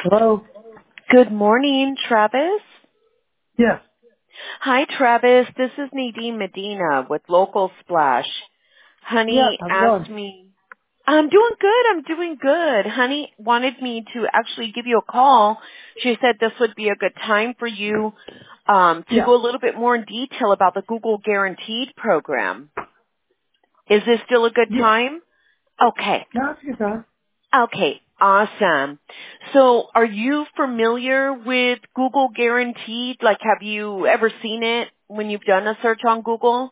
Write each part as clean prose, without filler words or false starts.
Hello? Good morning, Travis. Yes. Hi, Travis. This is Nadine Medina with Local Splash. Yeah, Honey how's it asked going? me, I'm doing good. I'm doing good. Honey wanted me to actually give you a call. She said this would be a good time for you to Yeah. go a little bit more in detail about the Google Guaranteed program. Is this still a good Yeah. time? Okay. No, it's a good time. Okay, awesome. So are you familiar with Google Guaranteed? Like, have you ever seen it when you've done a search on Google?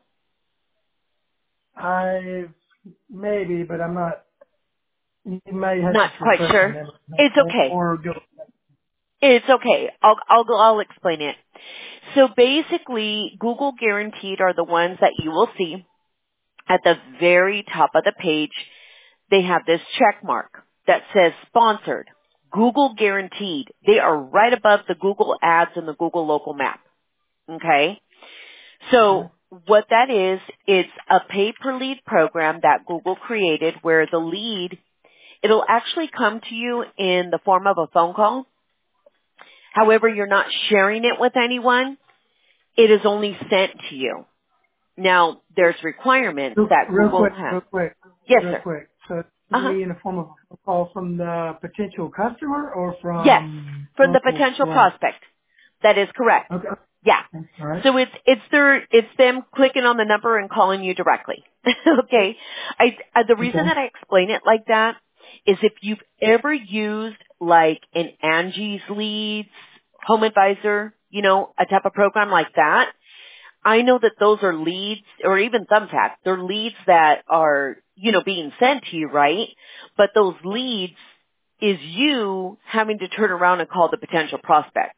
I maybe, but I'm not. You may have Not to quite refresh my sure. memory It's okay. or go. It's okay. I'll explain it. So basically, Google Guaranteed are the ones that you will see at the very top of the page. They have this check mark that says sponsored. Google Guaranteed. They are right above the Google ads and the Google local map. Okay? Okay. So what that is, it's a pay per lead program that Google created where the lead, it'll actually come to you in the form of a phone call. However, you're not sharing it with anyone. It is only sent to you. Now, there's requirements that Real Google quick, has. real quick, Yes, real sir. quick. So it's gonna Uh-huh. be in the form of a call from the potential customer or Yes, from from the local potential slash. prospect. That is correct. Okay. Yeah. All right. So it's them clicking on the number and calling you directly. Okay. The reason Okay. that I explain it like that is if you've ever used like an Angie's Leads, Home Advisor, a type of program like that, I know that those are leads, or even Thumbtack, they're leads that are, being sent to you, right? But those leads is you having to turn around and call the potential prospect,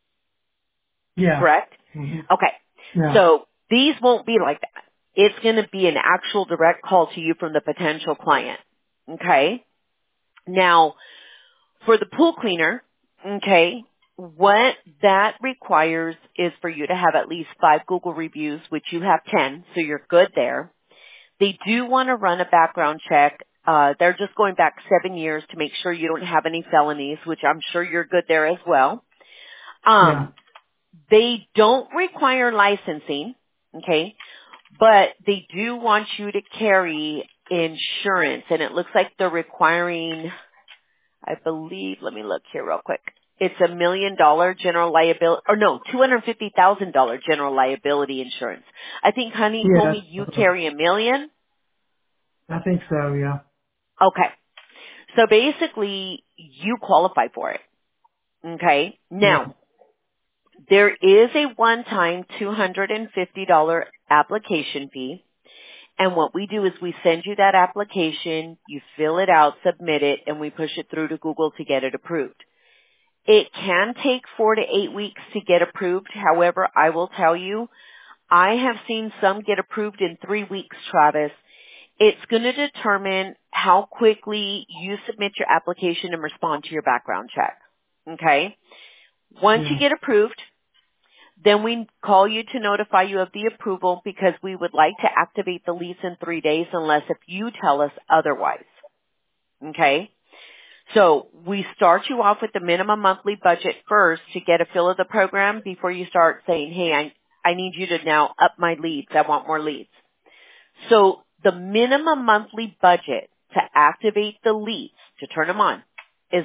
Yeah. correct? hmm Okay. Yeah. So these won't be like that. It's going to be an actual direct call to you from the potential client. Okay. Now, for the pool cleaner, okay, what that requires is for you to have at least 5 Google reviews, which you have 10, so you're good there. They do want to run a background check. They're just going back 7 years to make sure you don't have any felonies, which I'm sure you're good there as well. Yeah. They don't require licensing, okay, but they do want you to carry insurance, and it looks like they're requiring, I believe, let me look here real quick. It's $1 million general liability, or no, $250,000 general liability insurance. I think Honey Yeah. told me you carry $1 million. I think so. Yeah. Okay. So basically, you qualify for it. Okay. Yeah. Now, there is a one-time $250 application fee. And what we do is we send you that application, you fill it out, submit it, and we push it through to Google to get it approved. It can take 4 to 8 weeks to get approved. However, I will tell you, I have seen some get approved in 3 weeks, Travis. It's going to determine how quickly you submit your application and respond to your background check. Okay? Once you Yeah. get approved, then we call you to notify you of the approval because we would like to activate the lease in 3 days unless if you tell us otherwise. Okay? So we start you off with the minimum monthly budget first to get a feel of the program before you start saying, hey, I need you to now up my leads. I want more leads. So the minimum monthly budget to activate the leads, to turn them on, is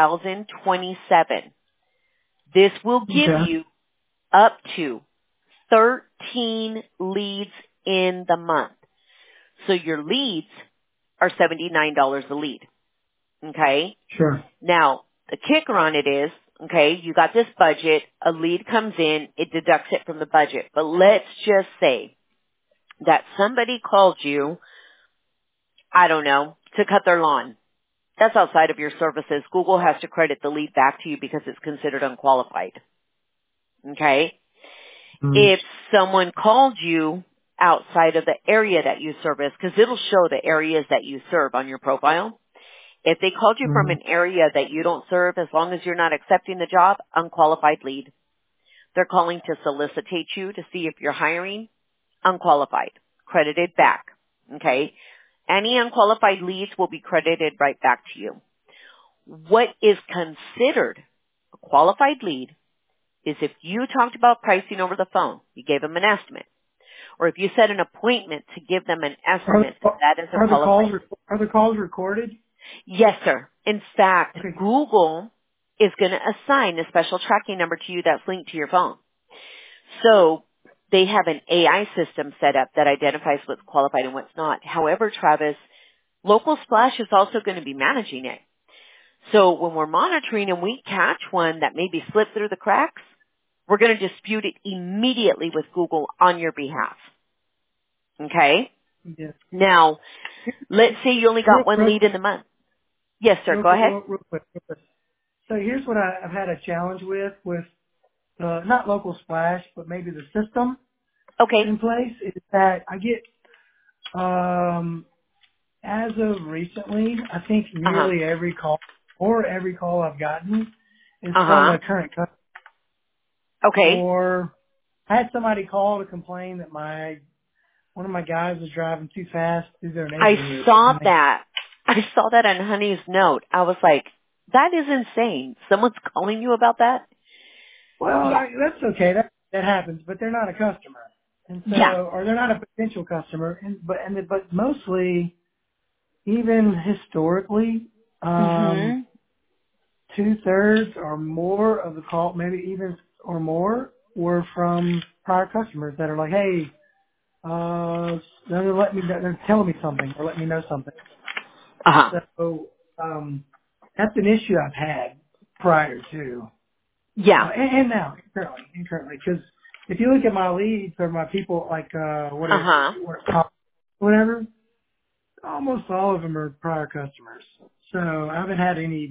$1,027. This will give Okay. you up to 13 leads in the month. So your leads are $79 a lead. Okay? Sure. Now, the kicker on it is, okay, you got this budget, a lead comes in, it deducts it from the budget. But let's just say that somebody called you, I don't know, to cut their lawn. That's outside of your services. Google has to credit the lead back to you because it's considered unqualified. Okay? Mm. If someone called you outside of the area that you service, because it'll show the areas that you serve on your profile. If they called you from Mm. an area that you don't serve, as long as you're not accepting the job, unqualified lead. They're calling to solicitate you to see if you're hiring, unqualified, credited back. Okay? Any unqualified leads will be credited right back to you. What is considered a qualified lead is if you talked about pricing over the phone, you gave them an estimate, or if you set an appointment to give them an estimate, that is a qualified. Are the calls recorded? Yes, sir. In fact, Okay. Google is going to assign a special tracking number to you that's linked to your phone. So they have an AI system set up that identifies what's qualified and what's not. However, Travis, Local Splash is also going to be managing it. So when we're monitoring and we catch one that maybe slipped through the cracks, we're going to dispute it immediately with Google on your behalf. Okay? Yeah. Now, let's say you only got one lead in the month. Yes, sir. Go ahead. Real quick. So here's what I've had a challenge with not Local Splash, but maybe the system Okay. in place is that I get, as of recently, I think nearly every call I've gotten is from a current customer. Okay. Or I had somebody call to complain that one of my guys was driving too fast through their neighborhood. I saw that. I saw that on Honey's note. I was like, that is insane. Someone's calling you about that? Well, Yeah. that's okay. That happens, but they're not a customer. And so, Yeah. or they're not a potential customer. But mostly, even historically, Mhm. 2/3 or more of the call, maybe even or more, were from prior customers that are like, hey, they're telling me something or letting me know something. So, that's an issue I've had prior to, Yeah. and now currently, because if you look at my leads or my people, like, whatever, almost all of them are prior customers. So I haven't had any,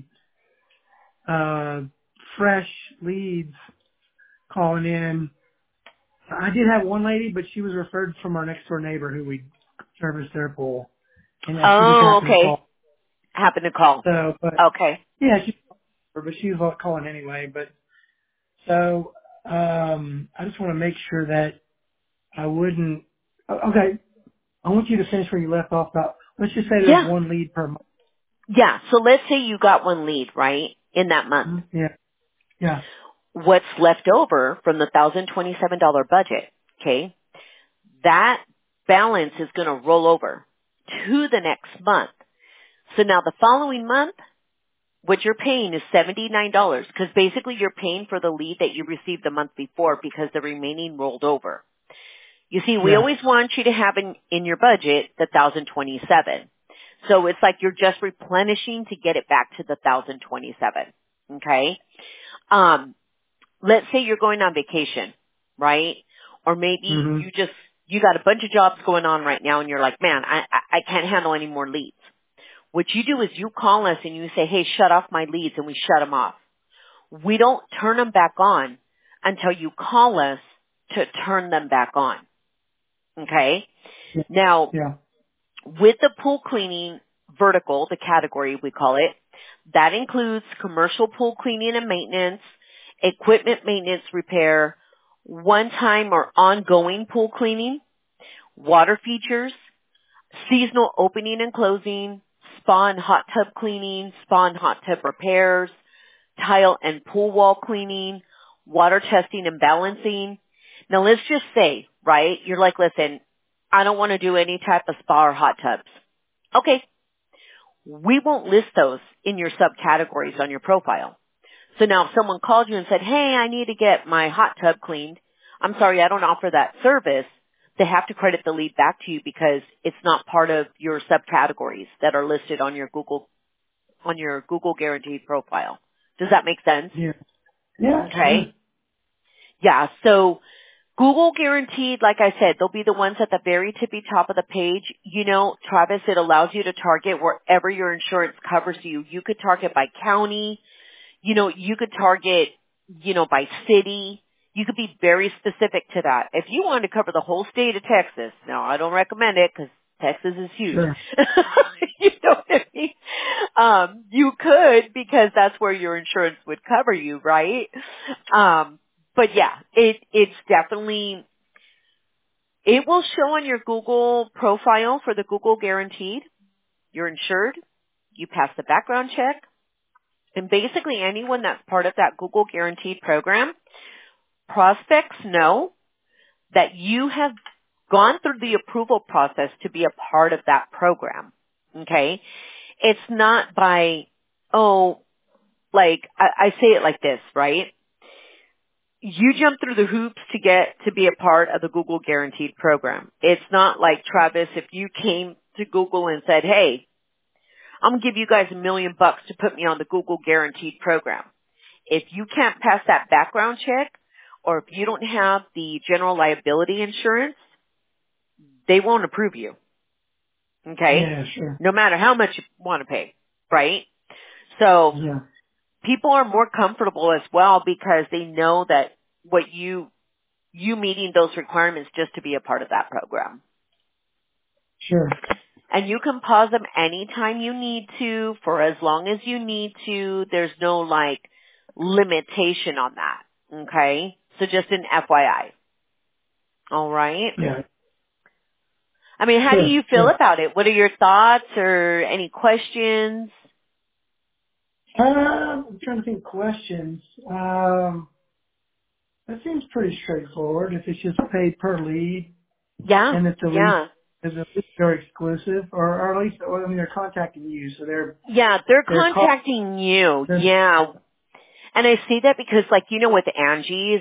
fresh leads calling in. I did have one lady, but she was referred from our next door neighbor who we service their pool, and she just Oh, happened to okay. call. Happened to call. So, but Okay. yeah, but she was calling anyway. But so, I just want to make sure that I wouldn't. Okay, I want you to finish where you left off. About, let's just say there's Yeah. one lead per month. Yeah. So let's say you got one lead, right, in that month. Yeah. What's left over from the $1,027 budget, okay, that balance is going to roll over to the next month. So now the following month, what you're paying is $79 because basically you're paying for the lead that you received the month before because the remaining rolled over. You see, we always want you to have in your budget the 1,027. So it's like you're just replenishing to get it back to the 1,027. Okay? Let's say you're going on vacation, right? Or maybe you got a bunch of jobs going on right now and you're like, man, I can't handle any more leads. What you do is you call us and you say, hey, shut off my leads, and we shut them off. We don't turn them back on until you call us to turn them back on. Okay? Now, with the pool cleaning vertical, the category we call it, that includes commercial pool cleaning and maintenance, equipment maintenance repair, one-time or ongoing pool cleaning, water features, seasonal opening and closing, spa and hot tub cleaning, spa and hot tub repairs, tile and pool wall cleaning, water testing and balancing. Now let's just say, right, you're like, listen, I don't want to do any type of spa or hot tubs. Okay. We won't list those in your subcategories on your profile. So now if someone called you and said, hey, I need to get my hot tub cleaned, I'm sorry, I don't offer that service. They have to credit the lead back to you because it's not part of your subcategories that are listed on your Google Guaranteed profile. Does that make sense? Yeah. Okay. Sure. Yeah. So Google Guaranteed, like I said, they'll be the ones at the very tippy top of the page. You know, Travis, it allows you to target wherever your insurance covers you. You could target by county. You know, you could target, by city. You could be very specific to that. If you wanted to cover the whole state of Texas, now I don't recommend it because Texas is huge. Sure. You know what I mean? You could because that's where your insurance would cover you, right? But yeah, it's definitely, it will show on your Google profile for the Google Guaranteed. You're insured. You pass the background check. And basically anyone that's part of that Google Guaranteed program, prospects know that you have gone through the approval process to be a part of that program. Okay? It's not by, I say it like this, right? You jump through the hoops to get to be a part of the Google Guaranteed program. It's not like, Travis, if you came to Google and said, hey, I'm going to give you guys $1 million to put me on the Google Guaranteed program. If you can't pass that background check, or if you don't have the general liability insurance, they won't approve you. Okay? Yeah, sure. No matter how much you want to pay, right? So Yeah, people are more comfortable as well because they know that what you meeting those requirements just to be a part of that program. sure. And you can pause them anytime you need to, for as long as you need to. There's no limitation on that. Okay? So just an FYI. All right? Yeah, I mean, how do sure, you feel sure. about it? What are your thoughts or any questions? I'm trying to think of questions. That seems pretty straightforward. If it's just paid per lead, Yeah, and if the lead yeah. is at least they're exclusive, or at least, I mean, they're contacting you, so Yeah, they're they're call, contacting you. they're, Yeah. And I say that because with Angie's,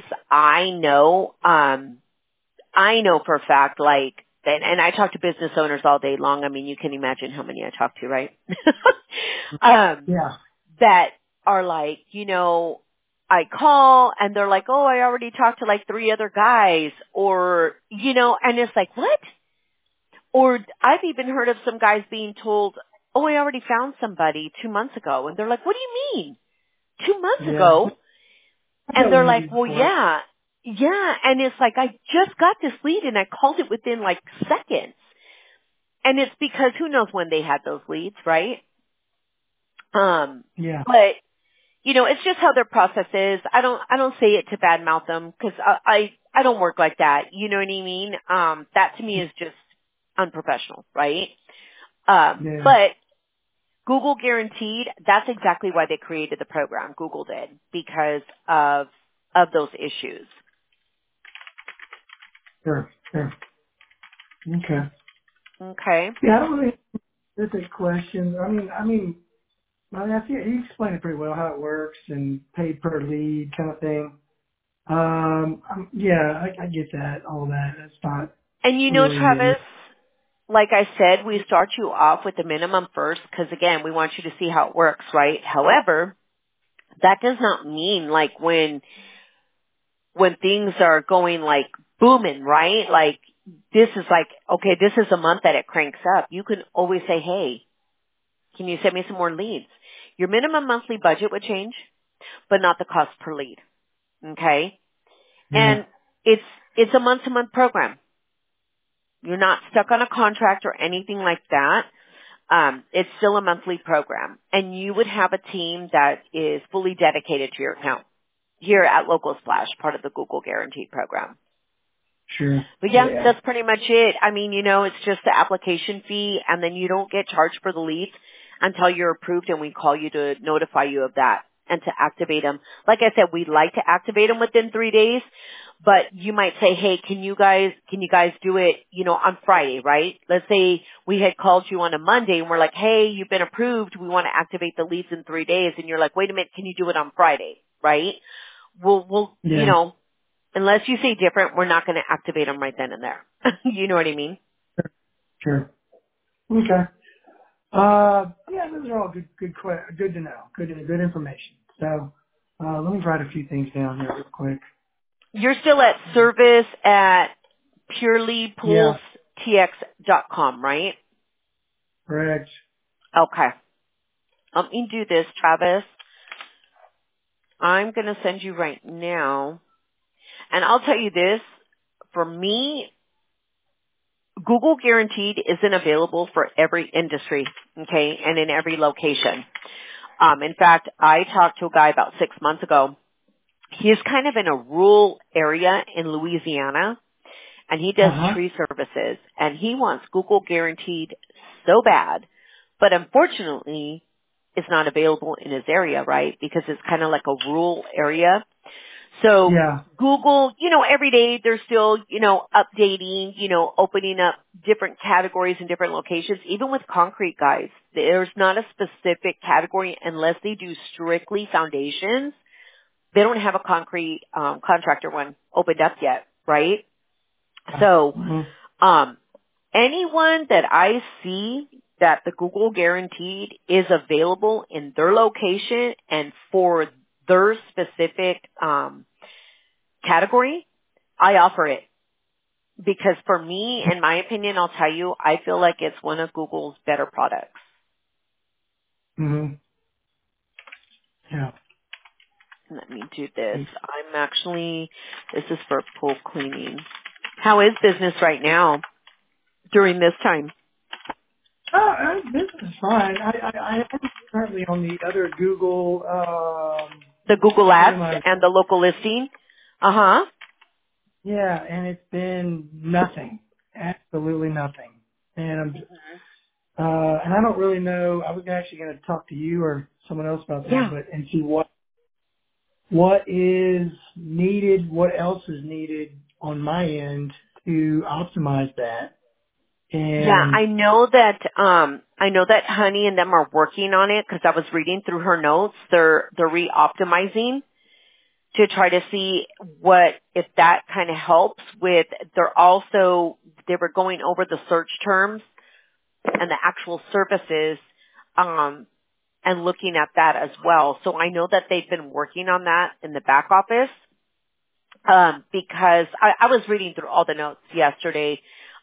I know for a fact, and I talk to business owners all day long. I mean, you can imagine how many I talk to, right? yeah, That are I call and they're like, oh, I already talked to 3 other guys, or, and it's like, what? Or I've even heard of some guys being told, oh, I already found somebody 2 months ago. And they're like, what do you mean? 2 months yeah. ago? I've And dealt they're with like, Indeed well, before. yeah. Yeah. And it's like, I just got this lead and I called it within seconds. And it's because who knows when they had those leads, right? Yeah, But, it's just how their process is. I don't say it to badmouth them because I don't work like that. You know what I mean? That to me is just unprofessional, right? yeah, But Google Guaranteed, that's exactly why they created the program. Google did, because of those issues. sure, sure. Okay. Okay. Yeah, I don't really have specific questions. I think you explained it pretty well how it works and paid per lead kind of thing. Yeah, I get that, all that. That's not And really Travis, like I said, we start you off with the minimum first because again, we want you to see how it works, right? However, that does not mean when things are going booming, right? This is okay, this is a month that it cranks up. You can always say, hey, can you send me some more leads? Your minimum monthly budget would change, but not the cost per lead. Okay? yeah, And it's a month-to-month program. You're not stuck on a contract or anything like that. It's still a monthly program. And you would have a team that is fully dedicated to your account here at Local Splash, part of the Google Guaranteed program. sure. But yeah, Yeah, that's pretty much it. I mean, it's just the application fee and then you don't get charged for the leads until you're approved and we call you to notify you of that and to activate them. Like I said, we'd like to activate them within 3 days, but you might say, hey, can you guys do it, on Friday, right? Let's say we had called you on a Monday and we're like, hey, you've been approved. We want to activate the leads in 3 days. And you're like, wait a minute, can you do it on Friday? Right? We'll, yeah, unless you say different, we're not going to activate them right then and there. You know what I mean? sure. Okay. Yeah, those are all good to know. Good information. So, let me write a few things down here real quick. You're still at service at Yeah, purelypulsetx.com, right? correct. Okay. Let me do this, Travis. I'm going to send you right now. And I'll tell you this, for me, Google Guaranteed isn't available for every industry, okay, and in every location. In fact, I talked to a guy about 6 months ago. He's kind of in a rural area in Louisiana, and he does Uh-huh. tree services, and he wants Google Guaranteed so bad. But unfortunately, is not available in his area, right? Because it's kind of like a rural area. So Yeah. Google, every day they're still, updating, opening up different categories in different locations. Even with concrete guys, there's not a specific category unless they do strictly foundations. They don't have a concrete contractor one opened up yet, right? So Mm-hmm. anyone that I see that the Google Guaranteed is available in their location and for their specific category, I offer it. Because for me, in my opinion, I'll tell you, I feel like it's one of Google's better products. Mm-hmm. Yeah. Let me do this. This is for pool cleaning. How is business right now during this time? This is fine. I am currently on the other Google, The Google what Ads am I? and the local listing? Uh-huh. Yeah, and it's been nothing. Absolutely nothing. And I don't really know, I was actually going to talk to you or someone else about that, Yeah. but, and see what is needed, what else is needed on my end to optimize that. Yeah, And I know that Honey and them are working on it because I was reading through her notes. They're re-optimizing to try to see if that kind of helps with, they were going over the search terms and the actual services, and looking at that as well. So I know that they've been working on that in the back office, because I was reading through all the notes yesterday,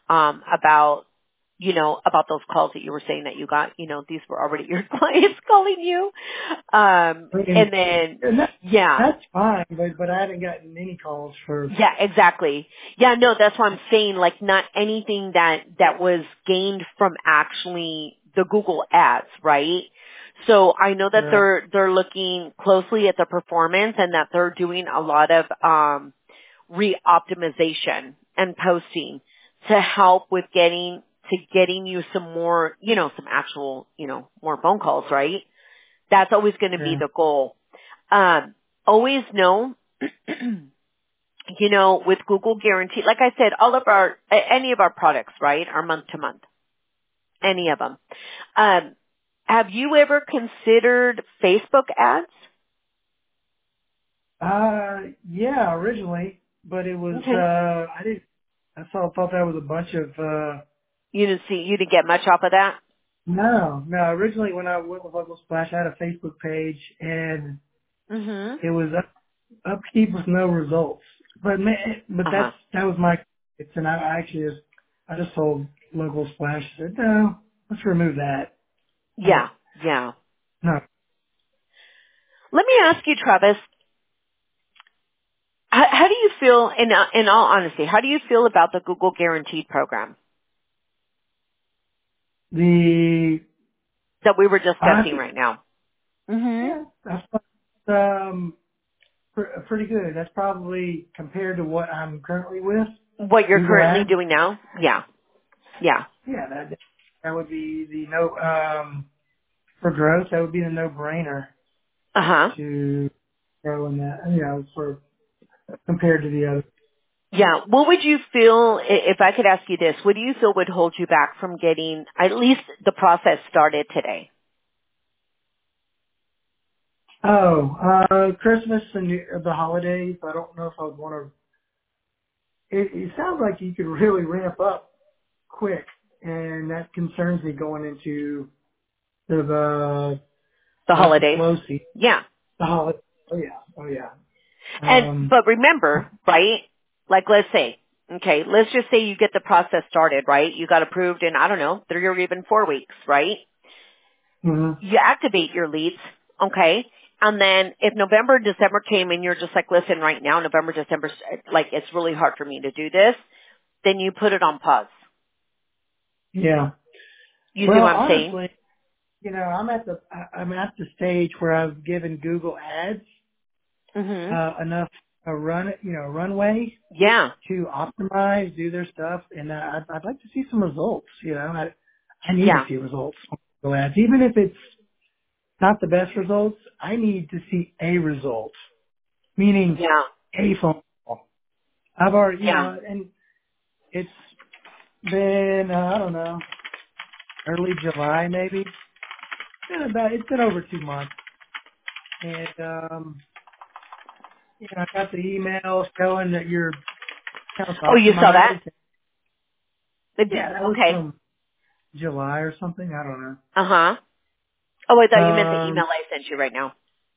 about those calls that you were saying that you got, these were already your clients calling you. I mean, And then, and yeah. that's fine, but I haven't gotten any calls for, Yeah, exactly. Yeah, no, that's what I'm saying. Like, not anything that was gained from actually the Google ads, right? So I know that right, they're looking closely at the performance and that they're doing a lot of re-optimization and posting to help with getting you some more, some actual, more phone calls, right? That's always going to be yeah. the goal. Always know with Google Guarantee, like I said, any of our products, right, are month to month. Any of them. Have you ever considered Facebook ads? Yeah, originally, but it was, Okay. thought that was a bunch of, You didn't get much off of that? no, originally when I went with Local Splash, I had a Facebook page and Mhm. it was upkeep with no results. But Uh-huh. that was my, and I just told Local Splash, I said, no, let's remove that. Yeah. Yeah. No. Let me ask you, Travis, how do you feel, in all honesty, how do you feel about the Google Guaranteed program The, that we were I discussing think, right now? Mhm. yeah, that's, pretty good. That's probably compared to what I'm currently with What you're Google currently Ads. doing now? Yeah. Yeah. Yeah, that would be the no, for growth, that would be the no-brainer Uh-huh. to grow in that, for, compared to the other. Yeah. What would you feel, if I could ask you this, what do you feel would hold you back from getting at least the process started today? Christmas and the holidays, I don't know if I would want to, it sounds like you could really ramp up quick, and that concerns me going into The the holidays? slow season, Yeah. the holiday. Oh yeah. But remember, right, like let's just say you get the process started, right? You got approved in, I don't know, 3 or even 4 weeks, right? hmm You activate your leads, okay? And then if November, December came and you're just like, listen, right now, November, December, like it's really hard for me to do this, then you put it on pause. Yeah. You see Well, what I'm saying? honestly, I'm at the stage where I've given Google Ads Mhm. enough runway Yeah. to optimize, do their stuff, and I'd like to see some results. I need to Yeah. see results on Google Ads, even if it's not the best results. I need to see a result, meaning Yeah. a phone call. I've already, Yeah. and it's been, I don't know, early July maybe. It's been over 2 months. And, I got the email showing that your account's Oh, you saw that? optimized. Yeah, that was Okay. from July or something. I don't Uh-huh. Oh, I know. thought you meant the email I sent you right now.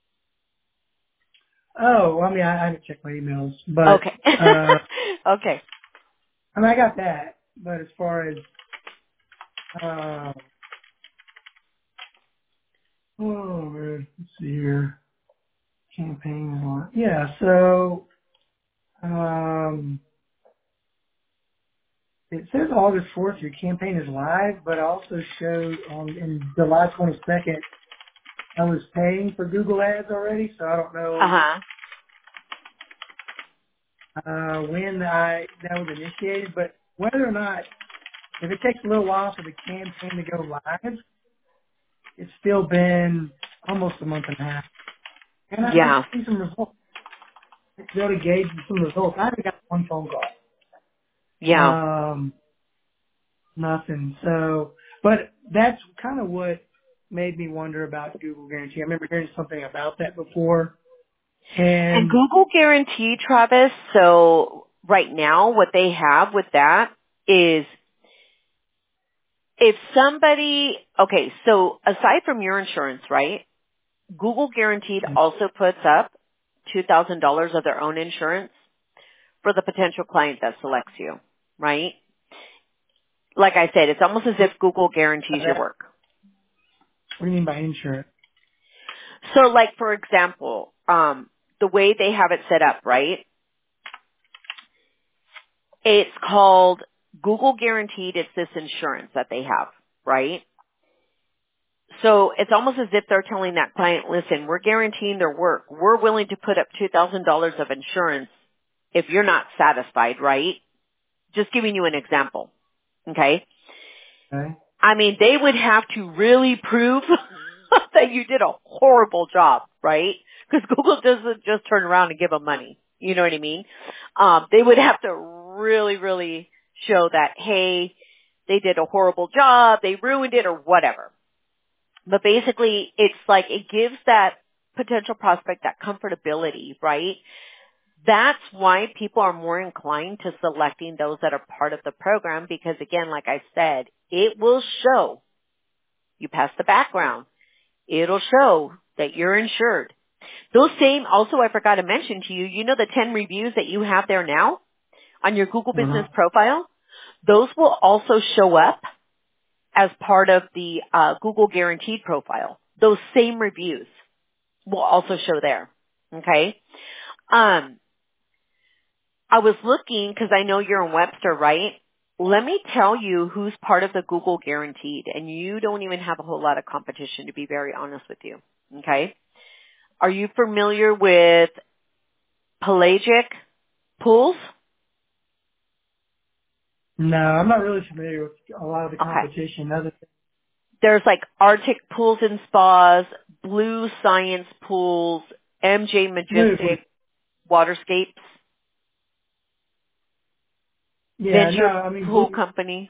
I haven't checked my emails, but, Okay. uh, Okay. I got that. But as far as, uh, oh man, let's see here. Campaign is on. Yeah, so, it says August 4th your campaign is live, but I also showed in July 22nd I was paying for Google Ads already, so I don't know Uh-huh. when that was initiated, but whether or not, if it takes a little while for the campaign to go live, it's still been almost a month and a half. And I need to Yeah. see some results. To be able to gauge some results. I haven't got one phone call. Yeah. Nothing. So, but that's kind of what made me wonder about Google Guarantee. I remember hearing something about that before. And And Google Guarantee, Travis, so right now what they have with that is if somebody, okay, so aside from your insurance, right, Google Guaranteed also puts up $2,000 of their own insurance for the potential client that selects you, right? Like I said, it's almost as if Google guarantees your what work. do you mean by insurance? So like, for example, the way they have it set up, right? It's called Google Guaranteed. It's this insurance that they have, right? So it's almost as if they're telling that client, listen, we're guaranteeing their work. We're willing to put up $2,000 of insurance if you're not satisfied, right? Just giving you an example. Okay? Okay. I mean, they would have to really prove that you did a horrible job, right? Because Google doesn't just turn around and give them money. You know what I mean? They would have to really, really show that, hey, they did a horrible job, they ruined it, or whatever. But basically, it's like it gives that potential prospect that comfortability, right? That's why people are more inclined to selecting those that are part of the program because again, like I said, it will show you pass the background. It'll show that you're insured. Those same, also I forgot to mention to you, you know the 10 reviews that you have there now on your Google Uh-huh. Business profile? Those will also show up as part of the Google Guaranteed profile. Those same reviews will also show there. Okay? I was looking because I know you're in Webster, right? Let me tell you who's part of the Google Guaranteed, and you don't even have a whole lot of competition, to be very honest with you. Okay? Are you familiar with Pelagic Pools? No, I'm not really familiar with a lot of the Okay. competition. Other There's like Arctic Pools and Spas, Blue Science Pools, MJ than Majestic Waterscapes, yeah, no, Venture I mean Pool Blue. Company.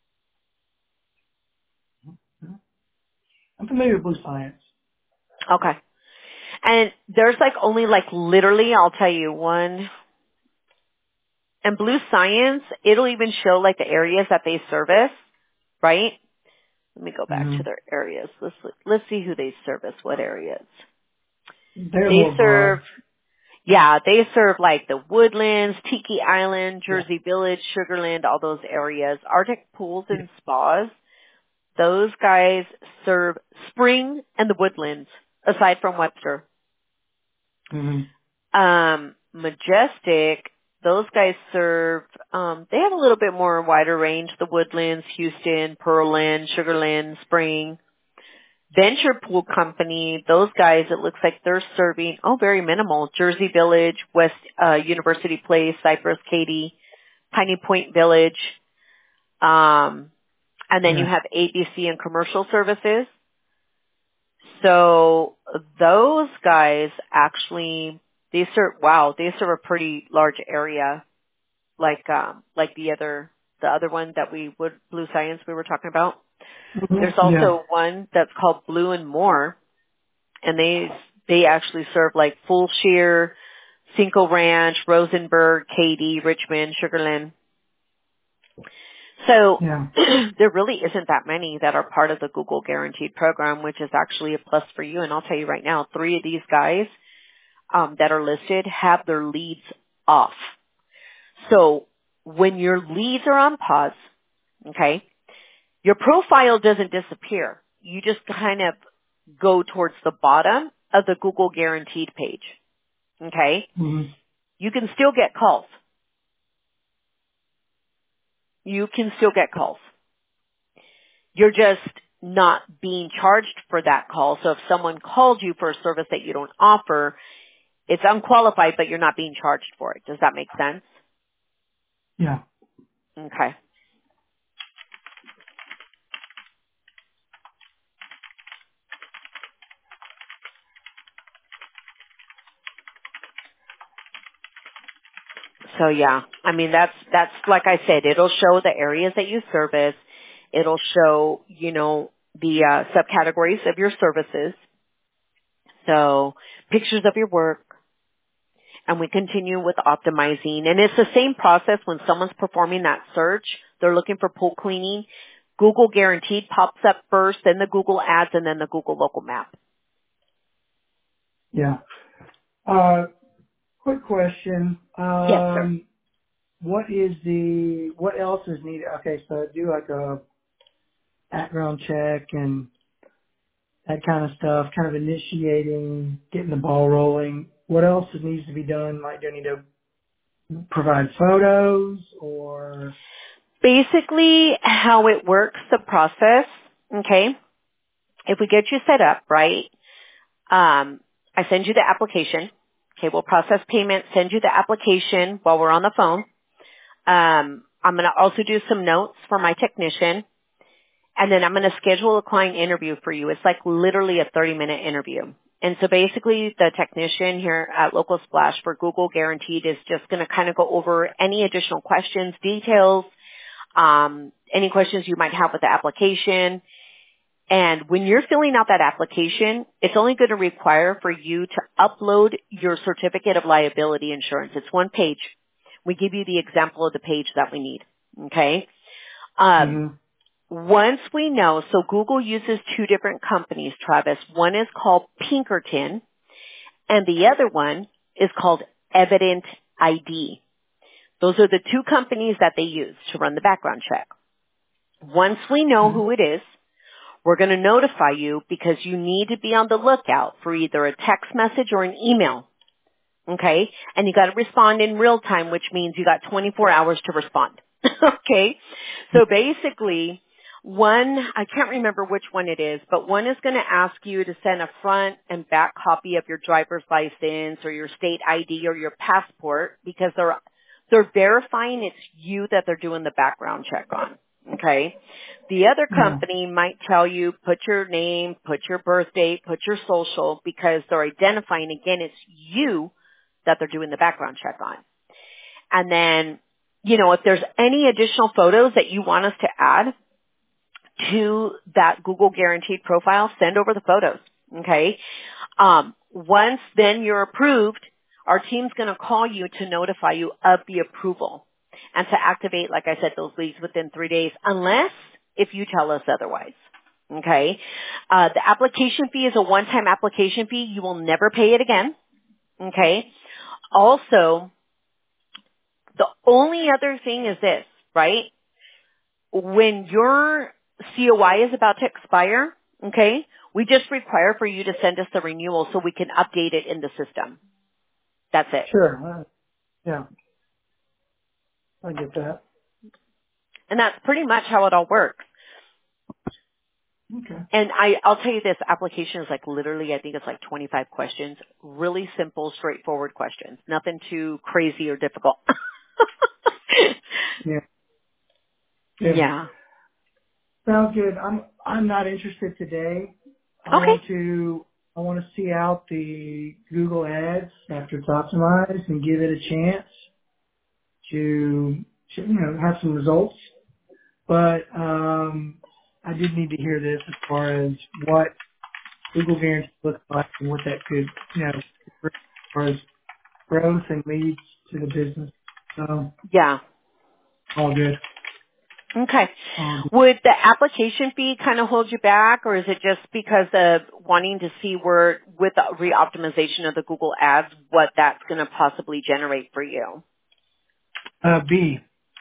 I'm familiar with Blue Science. Okay. And there's like only like literally, I'll tell you one. And Blue Science, it'll even show like the areas that they service, right? Let me go back Mm-hmm. to their areas. Let's see who they service, what areas. They're They more serve, broad. yeah, they serve like the Woodlands, Tiki Island, Yeah. Jersey Village, Sugarland, all those areas. Arctic Pools Yeah. and Spas, those guys serve Spring and the Woodlands, aside from Webster. Mm-hmm. Majestic, those guys serve, they have a little bit more wider range, the Woodlands, Houston, Pearland, Sugarland, Spring. Venture Pool Company, those guys, it looks like they're serving, very minimal, Jersey Village, West, University Place, Cypress, Katy, Piney Point Village, and then you Yeah. have ABC and commercial services. So those guys actually, they serve a pretty large area, like the other one that Blue Science we were talking about. There's Yeah. also one that's called Blue and More, and they actually serve like Full Shear, Cinco Ranch, Rosenberg, Katy, Richmond, Sugarland. So Yeah. there really isn't that many that are part of the Google Guaranteed program, which is actually a plus for you. And I'll tell you right now, 3 of these guys that are listed have their leads off. So when your leads are on pause, okay, your profile doesn't disappear. You just kind of go towards the bottom of the Google Guaranteed page, okay? Mm-hmm. You can still get calls. You can still get calls. You're just not being charged for that call. So if someone called you for a service that you don't offer, it's unqualified, but you're not being charged for it. Does that make sense? Yeah. Okay. So yeah, I mean, that's like I said, it'll show the areas that you service. It'll show, the subcategories of your services. So pictures of your work, and we continue with optimizing. And it's the same process when someone's performing that search. They're looking for pool cleaning. Google Guaranteed pops up first, then the Google Ads, and then the Google Local Map. Yeah. Quick question. Yes, sir. What else is needed? Okay, so do like a background check and that kind of stuff, kind of initiating, getting the ball rolling. What else needs to be done? Like, do I need to provide photos or? Basically, how it works, the process, okay, if we get you set up, right, I send you the application. Okay, we'll process payment, send you the application while we're on the phone. I'm going to also do some notes for my technician, and then I'm going to schedule a client interview for you. It's like literally a 30-minute interview. And so basically the technician here at Local Splash for Google Guaranteed is just going to kind of go over any additional questions, details, any questions you might have with the application. And when you're filling out that application, it's only going to require for you to upload your certificate of liability insurance. It's 1 page. We give you the example of the page that we need. Okay. Mhm. Once we know, so Google uses 2 different companies, Travis. One is called Pinkerton, and the other one is called Evident ID. Those are the 2 companies that they use to run the background check. Once we know Okay. who it is, we're going to notify you because you need to be on the lookout for either a text message or an email. Okay? And you got to respond in real time, which means you got 24 hours to respond. Okay? So basically, I can't remember which one it is, but one is going to ask you to send a front and back copy of your driver's license or your state ID or your passport because they're verifying it's you that they're doing the background check on. Okay? The other Yeah. company might tell you, put your name, put your birth date, put your social, because they're identifying, again, it's you that they're doing the background check on. And then, if there's any additional photos that you want us to add to that Google Guaranteed profile, send over the photos. Okay? Once then you're approved, our team's going to call you to notify you of the approval and to activate, like I said, those leads within 3 days, unless if you tell us otherwise. Okay? The application fee is a one-time application fee. You will never pay it again. Okay? Also, the only other thing is this, right? When your COI is about to expire, okay, we just require for you to send us the renewal so we can update it in the system. That's it. Sure. Yeah. I get that. And that's pretty much how it all works. Okay. And I'll tell you this, application is like literally, I think it's like 25 questions. Really simple, straightforward questions. Nothing too crazy or difficult. Yeah. Yeah. Yeah. Sounds good. I'm not interested today. Okay. I want to see out the Google ads after it's optimized and give it a chance to have some results. But I did need to hear this as far as what Google Guarantee looks like and what that could, as far as growth and leads to the business. So Yeah. all good. Okay. All good. Would the application fee kind of hold you back, or is it just because of wanting to see where, with the reoptimization of the Google ads, what that's going to possibly generate for you? B,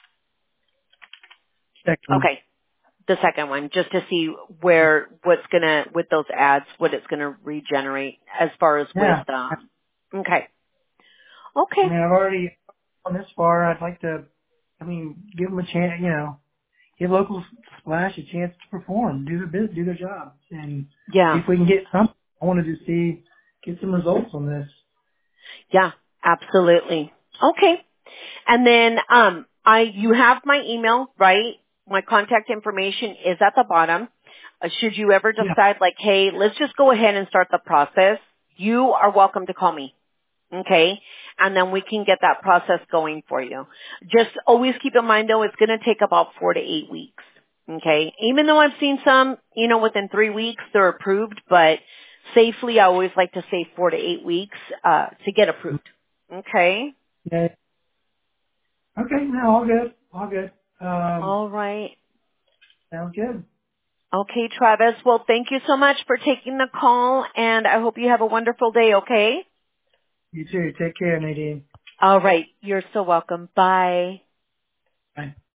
second. Okay. The second one, just to see with those ads, what it's going to regenerate as far as with, Yeah. okay. I Okay. mean, I've already gone this far. I'd like to, give them a chance, give local Splash a chance to perform, do their business, do their job, and see Yeah. if we can get some. I wanted to get some results on this. Yeah. Absolutely. Okay. And then, you have my email, right? My contact information is at the bottom. Should you ever Yeah. decide like, hey, let's just go ahead and start the process, you are welcome to call me. Okay. And then we can get that process going for you. Just always keep in mind though, it's going to take about 4 to 8 weeks. Okay. Even though I've seen some, within 3 weeks they're approved, but safely I always like to say 4 to 8 weeks, to get approved. Okay. Yeah. Okay. No, all good. All good. All right. Sounds good. Okay, Travis. Well, thank you so much for taking the call, and I hope you have a wonderful day, okay? You too. Take care, Nadine. All right. You're so welcome. Bye. Bye.